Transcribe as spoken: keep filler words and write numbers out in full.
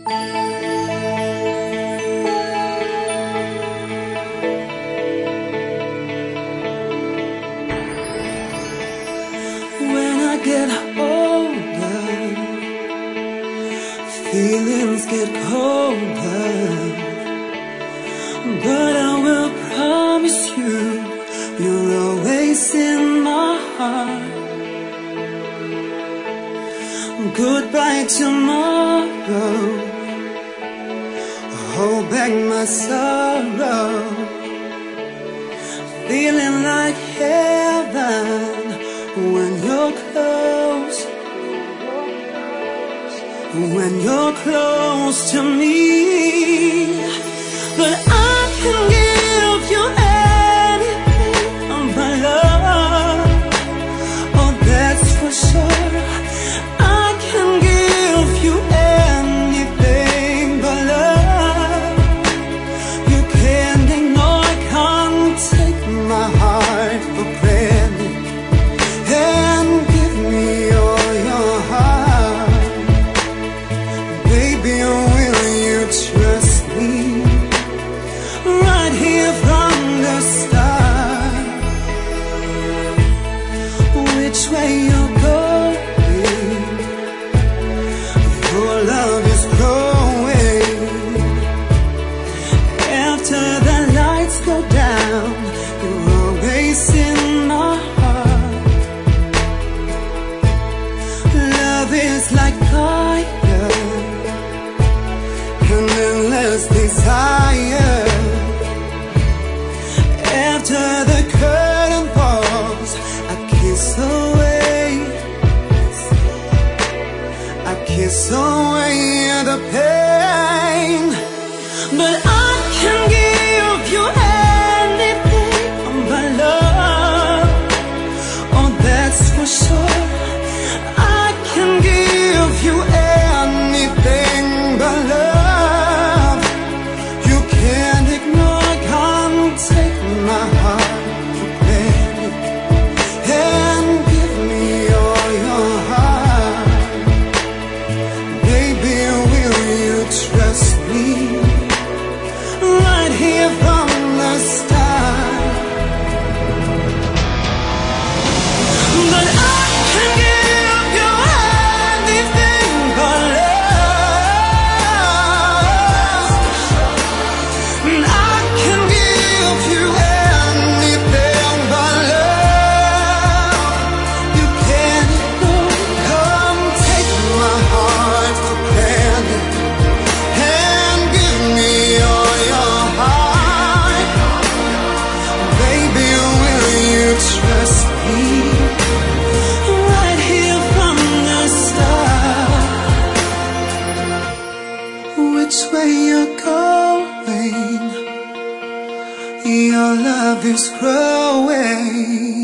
When I get older, feelings get colder, but I will promise you, you're always in my heart. Goodbye tomorrow, hold back my sorrow, feeling like heaven when you're close, when you're close to me. But I can give you anything but love, oh that's for sure. I can give you anything but love. You can't ignore, I can't take my heart for granted. And give me all your heart, baby, will you trust me? Right here from the start, which way you're going, your love is growing. After the lights go down, you're always in my heart. Love is like fire, an endless desire. After the curtain falls, I kiss away, I kiss away the pain. But I can give you anything but love, oh that's for sure. I can give you anything but love. You can't ignore, can't take my heart for granted. And give me all your heart, baby, will you trust me? Right here from the start. But I can give you anything but love. I can give you anything but love. You can't come take my heart for granted. And give me all your heart, baby, will you trust me? Right here from the start, which way you're going, your love is growing.